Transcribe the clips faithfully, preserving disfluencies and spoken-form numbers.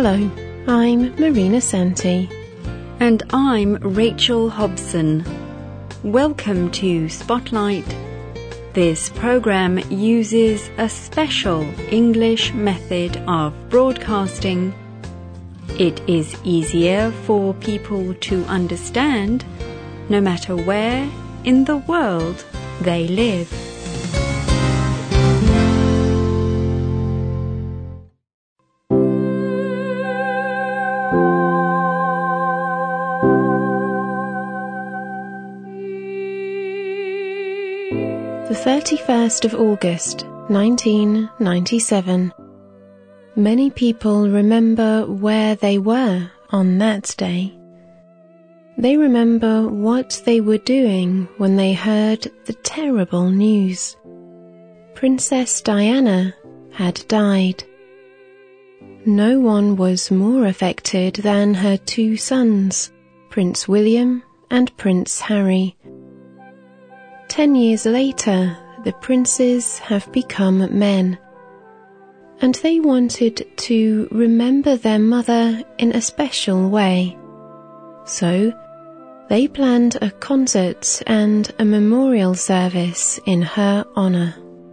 Hello, I'm Marina Santi. And I'm Rachel Hobson. Welcome to Spotlight. This program uses a special English method of broadcasting. It is easier for people to understand no matter where in the world they live. The thirty-first of August, nineteen ninety-seven. Many people remember where they were on that day. They remember what they were doing when they heard the terrible news. Princess Diana had died. No one was more affected than her two sons, Prince William and Prince Harry. Ten years later, the princes have become men, and they wanted to remember their mother in a special way. So, they planned a concert and a memorial service in her honour.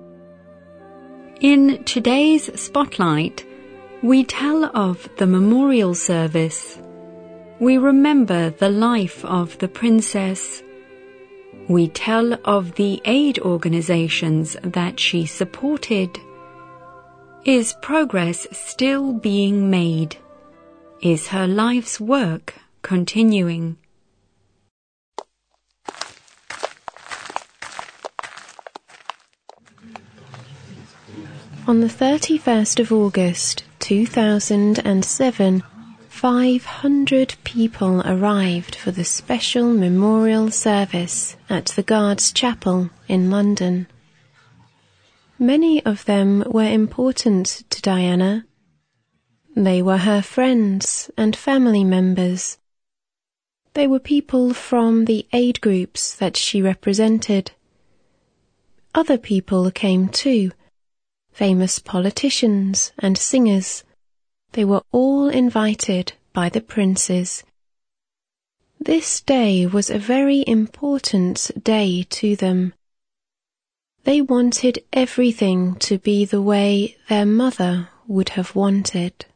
In today's Spotlight, we tell of the memorial service. We remember the life of the princess. We tell of the aid organizations that she supported. Is progress still being made? Is her life's work continuing? On the thirty-first of August, two thousand seven, five hundred people arrived for the special memorial service at the Guards Chapel in London. Many of them were important to Diana. They were her friends and family members. They were people from the aid groups that she represented. Other people came too, famous politicians and singers. They were all invited by the princes. This day was a very important day to them. They wanted everything to be the way their mother would have wanted.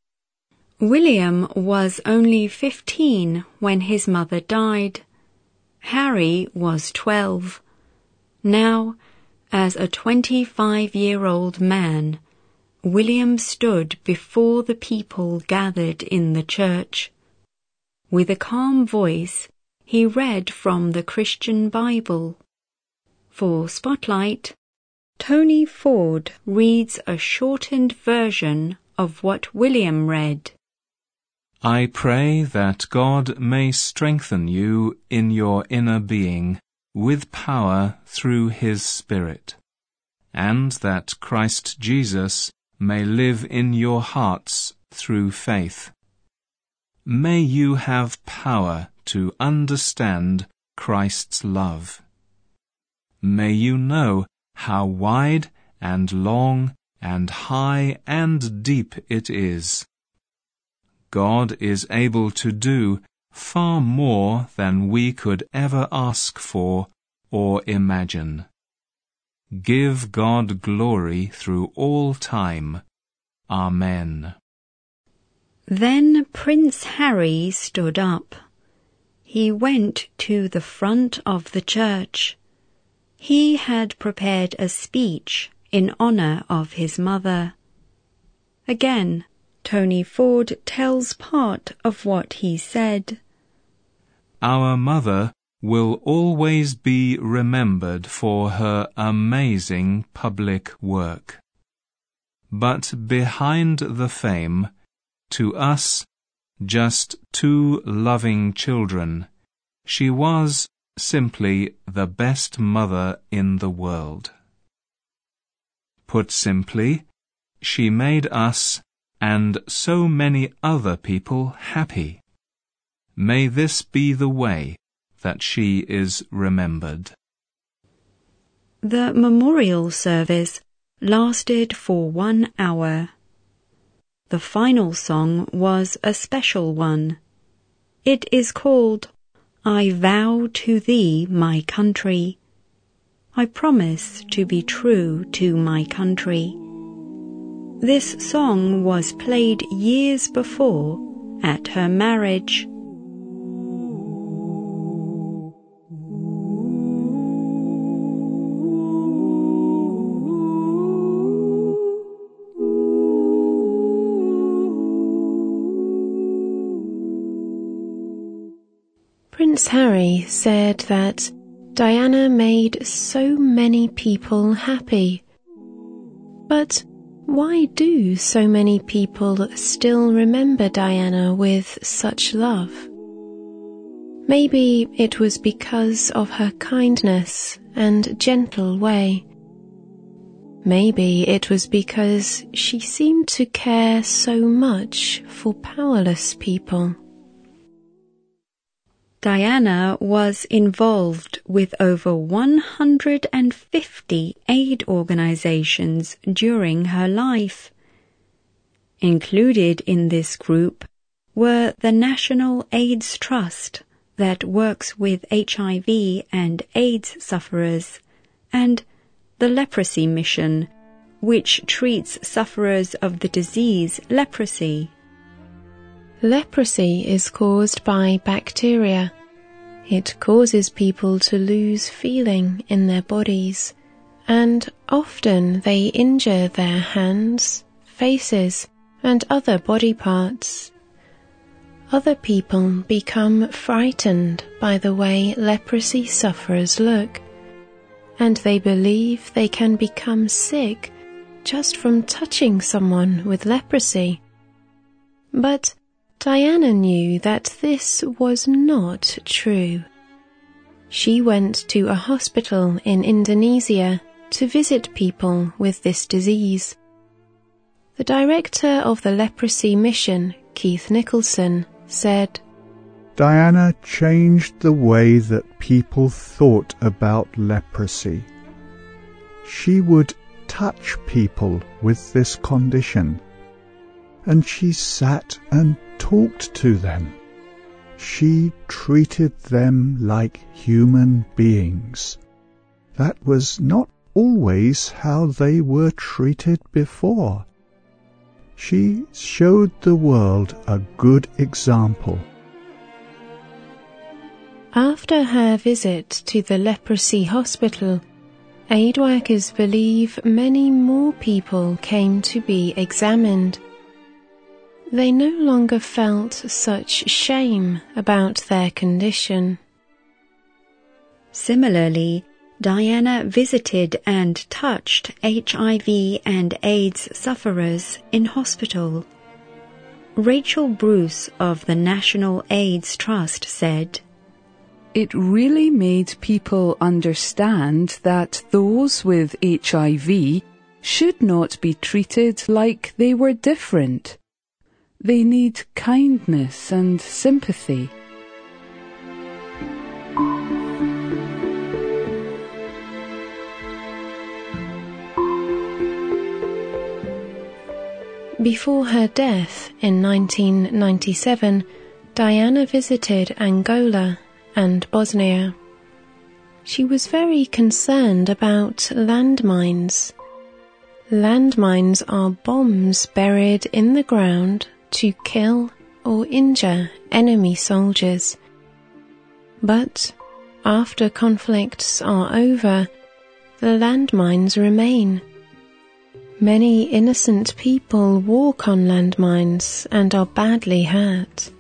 William was only fifteen when his mother died. Harry was twelve. Now, as a twenty-five-year-old man, William stood before the people gathered in the church. With a calm voice, he read from the Christian Bible. For Spotlight, Tony Ford reads a shortened version of what William read. I pray that God may strengthen you in your inner being with power through His Spirit, and that Christ Jesus may live in your hearts through faith. May you have power to understand Christ's love. May you know how wide and long and high and deep it is. God is able to do far more than we could ever ask for or imagine. Give God glory through all time. Amen. Then Prince Harry stood up. He went to the front of the church. He had prepared a speech in honor of his mother. Again, Tony Ford tells part of what he said. Our mother will always be remembered for her amazing public work. But behind the fame, to us, just two loving children, she was simply the best mother in the world. Put simply, she made us and so many other people happy. May this be the way that she is remembered. The memorial service lasted for one hour. The final song was a special one. It is called I Vow to Thee, My Country. I promise to be true to my country. This song was played years before at her marriage. Prince Harry said that Diana made so many people happy. But why do so many people still remember Diana with such love? Maybe it was because of her kindness and gentle way. Maybe it was because she seemed to care so much for powerless people. Diana was involved with over one hundred fifty aid organizations during her life. Included in this group were the National AIDS Trust that works with H I V and AIDS sufferers, and the Leprosy Mission, which treats sufferers of the disease leprosy. Leprosy is caused by bacteria. It causes people to lose feeling in their bodies, and often they injure their hands, faces, and other body parts. Other people become frightened by the way leprosy sufferers look, and they believe they can become sick just from touching someone with leprosy. But Diana knew that this was not true. She went to a hospital in Indonesia to visit people with this disease. The director of the Leprosy Mission, Keith Nicholson, said, Diana changed the way that people thought about leprosy. She would touch people with this condition, and she sat and talked to them. She treated them like human beings. That was not always how they were treated before. She showed the world a good example. After her visit to the leprosy hospital, aid workers believe many more people came to be examined. They no longer felt such shame about their condition. Similarly, Diana visited and touched H I V and AIDS sufferers in hospital. Rachel Bruce of the National AIDS Trust said, It really made people understand that those with H I V should not be treated like they were different. They need kindness and sympathy. Before her death in nineteen ninety-seven, Diana visited Angola and Bosnia. She was very concerned about landmines. Landmines are bombs buried in the ground to kill or injure enemy soldiers. But after conflicts are over, the landmines remain. Many innocent people walk on landmines and are badly hurt.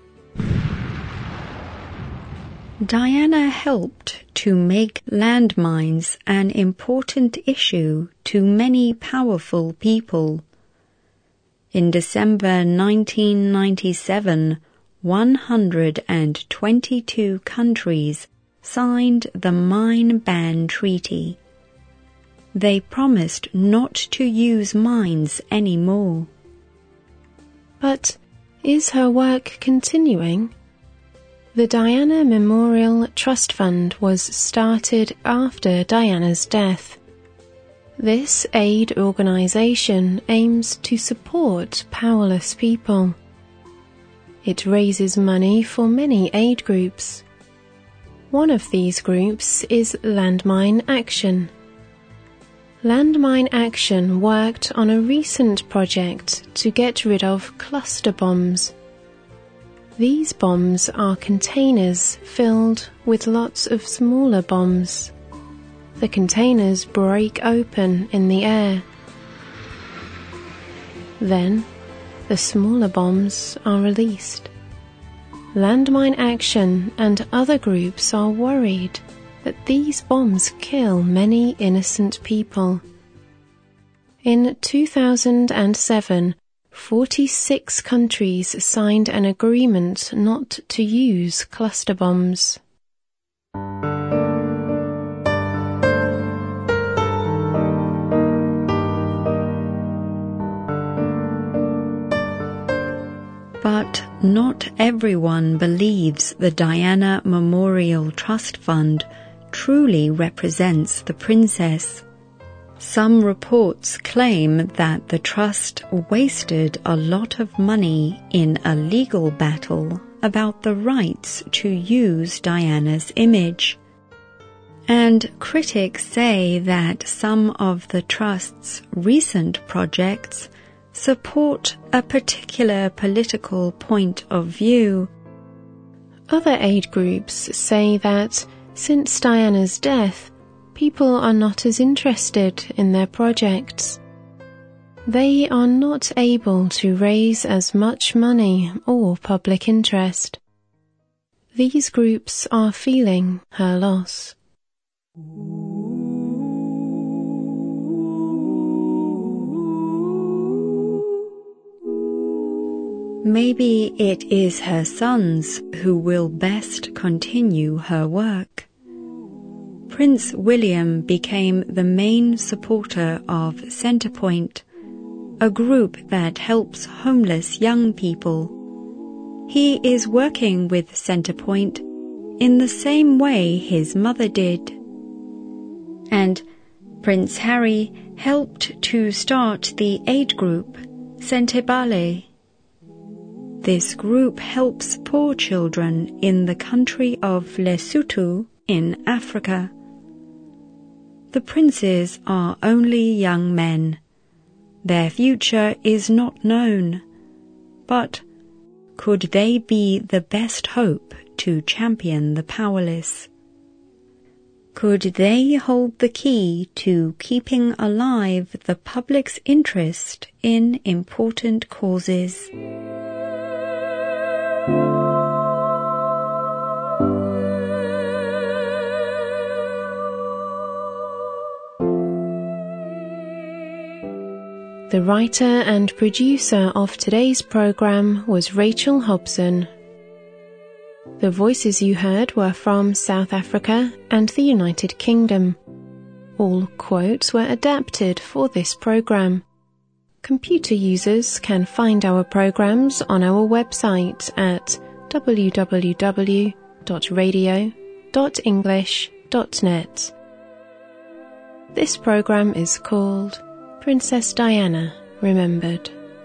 Diana helped to make landmines an important issue to many powerful people. In December nineteen ninety-seven, one hundred twenty-two countries signed the Mine Ban Treaty. They promised not to use mines anymore. But is her work continuing? The Diana Memorial Trust Fund was started after Diana's death. This aid organization aims to support powerless people. It raises money for many aid groups. One of these groups is Landmine Action. Landmine Action worked on a recent project to get rid of cluster bombs. These bombs are containers filled with lots of smaller bombs. The containers break open in the air. Then, the smaller bombs are released. Landmine Action and other groups are worried that these bombs kill many innocent people. In two thousand seven, forty-six countries signed an agreement not to use cluster bombs. But not everyone believes the Diana Memorial Trust Fund truly represents the princess. Some reports claim that the trust wasted a lot of money in a legal battle about the rights to use Diana's image. And critics say that some of the trust's recent projects support a particular political point of view. Other aid groups say that since Diana's death, people are not as interested in their projects. They are not able to raise as much money or public interest. These groups are feeling her loss. Maybe it is her sons who will best continue her work. Prince William became the main supporter of Centrepoint, a group that helps homeless young people. He is working with Centrepoint in the same way his mother did. And Prince Harry helped to start the aid group Sentebale. This group helps poor children in the country of Lesotho in Africa. The princes are only young men. Their future is not known. But could they be the best hope to champion the powerless? Could they hold the key to keeping alive the public's interest in important causes? The writer and producer of today's program was Rachel Hobson. The voices you heard were from South Africa and the United Kingdom. All quotes were adapted for this program. Computer users can find our programs on our website at w w w dot radio dot english dot net. This program is called Princess Diana Remembered.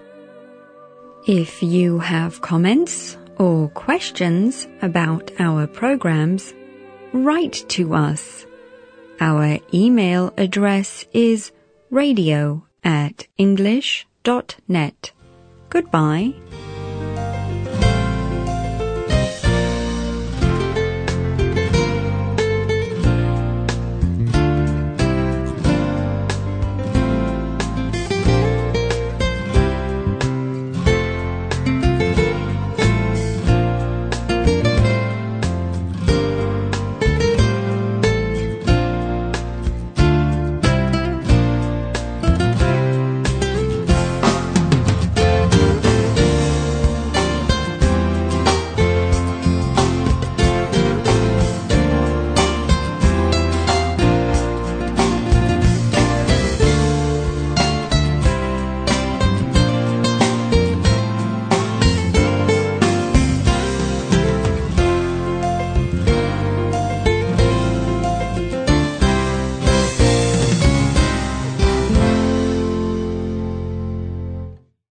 If you have comments or questions about our programs, write to us. Our email address is radio at english dot net. Goodbye.